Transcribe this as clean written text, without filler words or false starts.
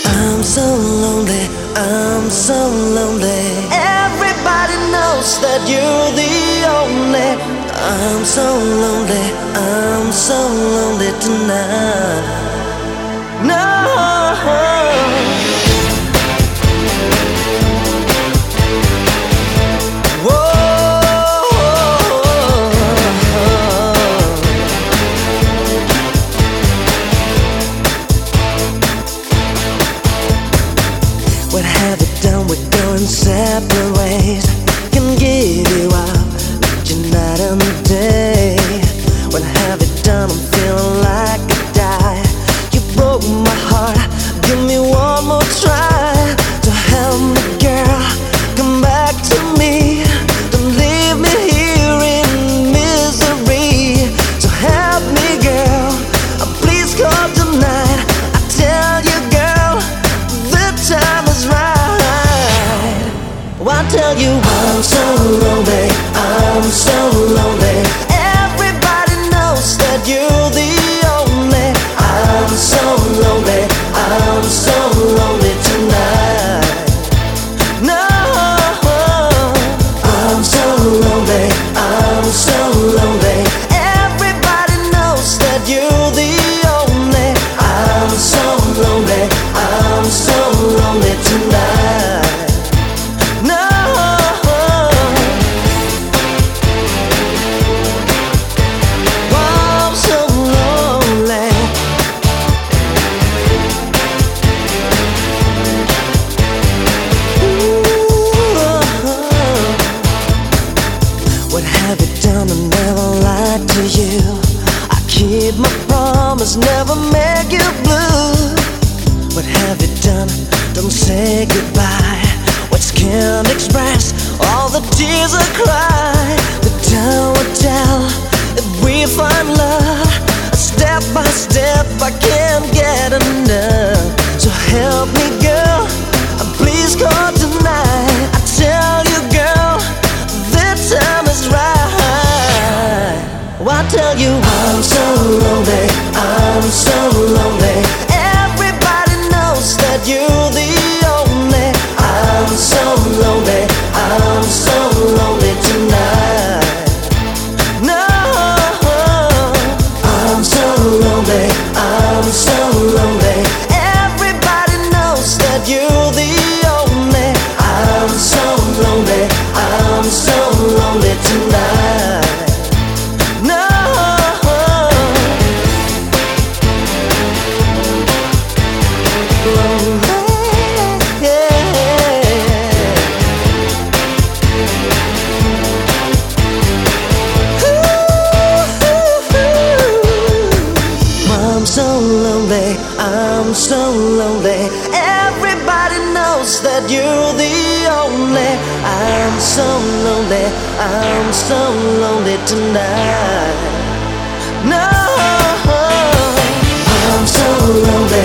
I'm so lonely, I'm so lonely. Everybody knows that you're the only. I'm so lonely, I'm so lonely tonight. No. What have you done? We're going separate ways. Can give you up, let you night and day. What have you done? I'm feeling like I die. You broke my heart, give me one more try. So help me, girl, come back to me. Don't leave me here in misery. So help me, girl, please call tonight. I tell you, girl, the time is right. I tell you I'm so lonely, I'm so lonely. Everybody knows that you're the only. I'm so lonely, I'm so lonely tonight. No, I'm so lonely, I'm so lonely. Everybody knows that you're the only. I'm so lonely, I'm so lonely tonight. What have you done? I never lied to you. I keep my promise, never make you blue. What have you done? Don't say goodbye. Words can't express all the tears I cry. The time will tell if we find love. Step by step, I can't get enough. So help me, girl, please call tonight. I tell you, girl, the time is right. I tell you I'm so lonely, I'm so lonely. Everybody knows that you're the only. I'm so lonely, I'm so lonely tonight. No, I'm so lonely, I'm so lonely. Everybody knows that you're the only. I'm so lonely, I'm so lonely tonight. No. I'm so lonely, I'm so lonely. Everybody knows that you're the only. I'm so lonely, I'm so lonely tonight. No, I'm so lonely.